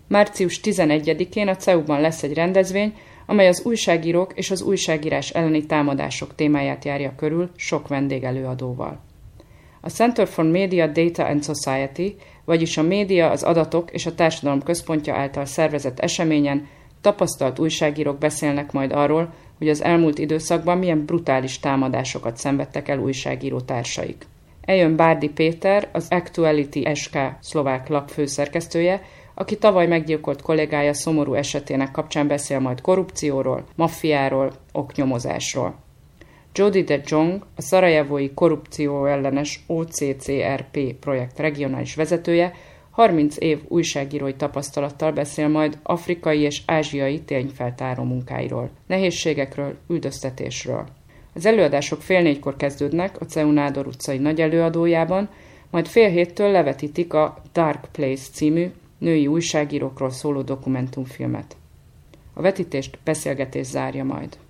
Március 11-én a CEU-ban lesz egy rendezvény, amely az újságírók és az újságírás elleni támadások témáját járja körül sok vendégelőadóval. A Center for Media, Data and Society, vagyis a média, az adatok és a társadalom központja által szervezett eseményen tapasztalt újságírók beszélnek majd arról, hogy az elmúlt időszakban milyen brutális támadásokat szenvedtek el újságíró társaik. Eljön Bárdi Péter, az Actuality SK szlovák lap főszerkesztője, aki tavaly meggyilkolt kollégája szomorú esetének kapcsán beszél majd korrupcióról, maffiáról, oknyomozásról. Jody de Jong, a szarajevói korrupcióellenes OCCRP projekt regionális vezetője, 30 év újságírói tapasztalattal beszél majd afrikai és ázsiai tényfeltáró munkáiról, nehézségekről, üldöztetésről. Az előadások 3:30 kezdődnek a CEU Nádor utcai nagy előadójában, majd 6:30 levetítik a Dark Place című női újságírókról szóló dokumentumfilmet. A vetítést beszélgetés zárja majd.